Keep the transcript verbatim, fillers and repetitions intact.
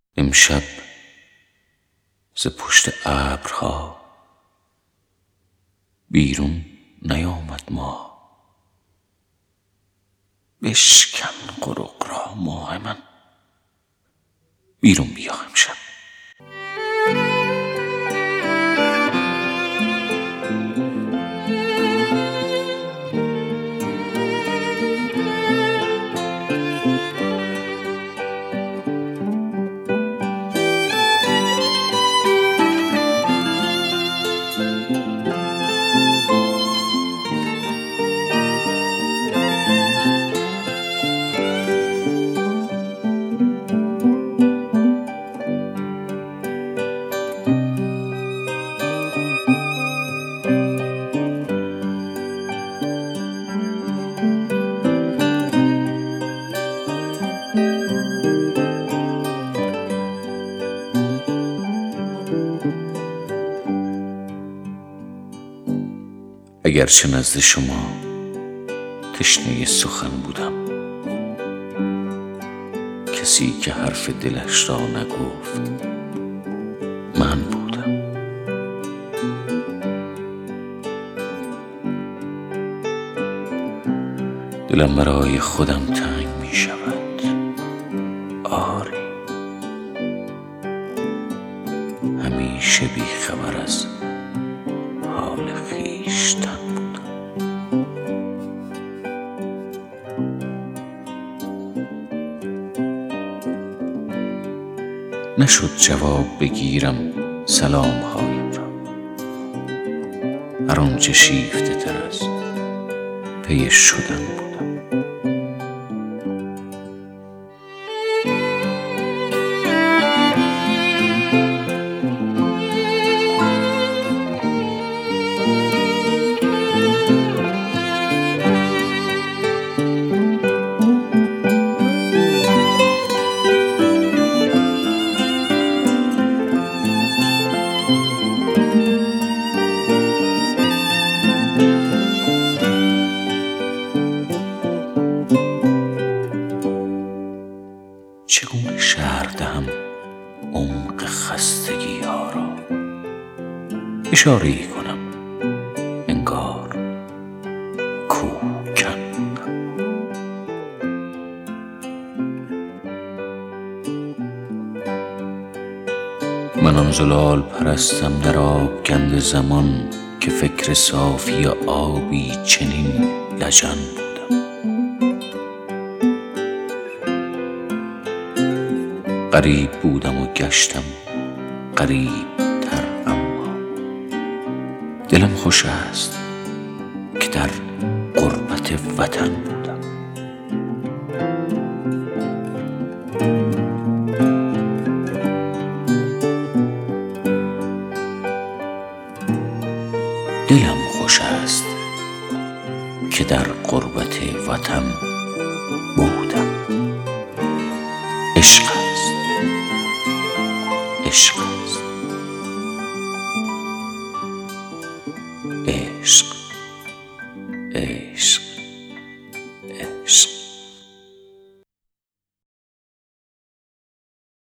امشب ز پشت ابرها بیرون نیامد ماه. بشکن قرق را ماه من، بیرون بیا امشب. اگرچه نزد شما تشنه سخن بودم، کسی که حرف دلش را نگفت من بودم. دلم برای خودم تنگ می شود، آری همیشه بی خبر از حال خویشتن بودم. نشد جواب بگیرم سلام هایم را، هر آنچه شیفته تر از پی شدن بودم. چگونه شرح دهم عمق خستگی ها را؟ اشاره‌ای کنم انگار کوهکن. من آن زلال پرستم در آبگند زمان که فکر صافی آبی چنین لجن بودم. غریب بودم و گشتم غریب تر، اما دلم خوش است که در غربت وطن بودم. دلم خوش است که در غربت وطن بودم. عشق است، عشق.